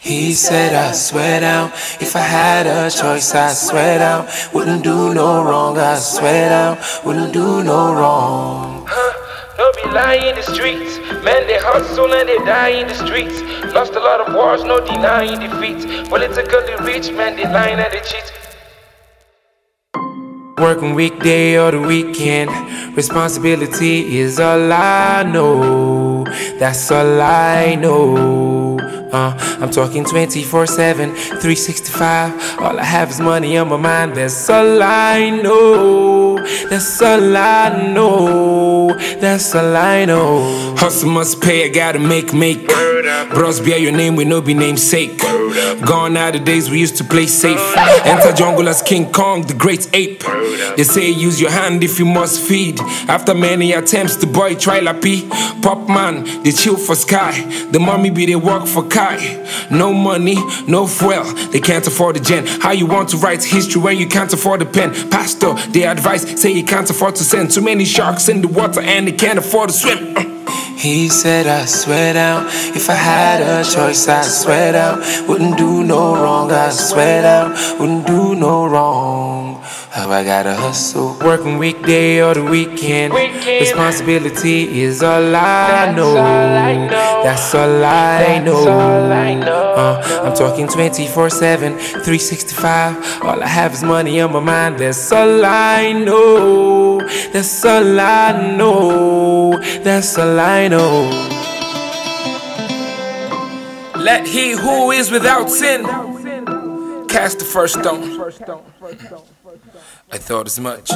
He said I swear down, if I had a choice, I swear down, wouldn't do no wrong, I swear down, wouldn't do no wrong. No be lying in the streets, man they hustle and they die in the streets. Lost a lot of wars, no denying defeat. Politically rich, man they lying and they cheat. Working weekday or the weekend, responsibility is all I know. That's all I know. I'm talking 24/7, 365. All I have is money on my mind. That's all I know. That's all I know. That's all I know. Hustle must pay, I gotta make. Bros bear your name, we no be namesake. Gone are the days we used to play safe. Enter jungle as King Kong, the great ape. They say use your hand if you must feed. After many attempts, the boy try lappy. Pop man, they chill for sky. The mommy be they work for Kai. No money, no fuel, they can't afford the gen. How you want to write history when you can't afford the pen? Pastor, they advise, say you can't afford to send too many sharks in the water and they can't afford to swim. He said I swear down, if I had a choice, I swear down, wouldn't do no wrong, I swear down, wouldn't do no wrong. How I gotta hustle, working weekday or the weekend. Responsibility is all I know. That's all I know. I'm talking 24/7, 365. All I have is money on my mind. That's all I know. That's all I know. That's all I know. Let he who is without sin cast the first stone. I thought as much.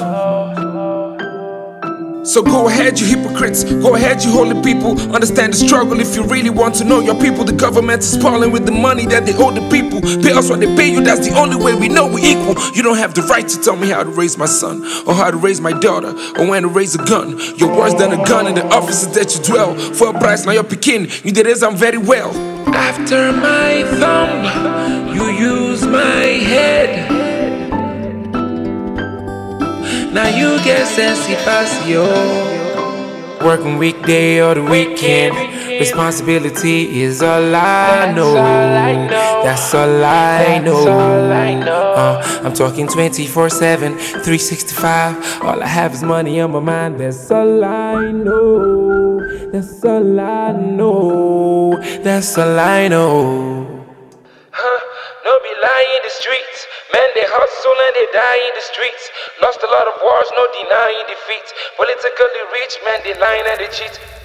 So go ahead, you hypocrites. Go ahead, you holy people. Understand the struggle if you really want to know your people. The government is spoiling with the money that they owe the people. Pay us what they pay you, that's the only way we know we're equal. You don't have the right to tell me how to raise my son, or how to raise my daughter, or when to raise a gun. You're worse than a gun in the offices that you dwell. For a price, now you're picking. You did this, I'm very well. After my thumb, you use my head. Now you get sensi pasio. Working weekday or the weekend, responsibility is all I know. That's all I know. I'm talking 24/7, 365. All I have is money on my mind. That's all I know. That's all I know. That's all I know. No be lying in the streets, man they hustle and they die in the streets. Lost a lot of wars, no denying defeat. Politically rich, man they lying and they cheat.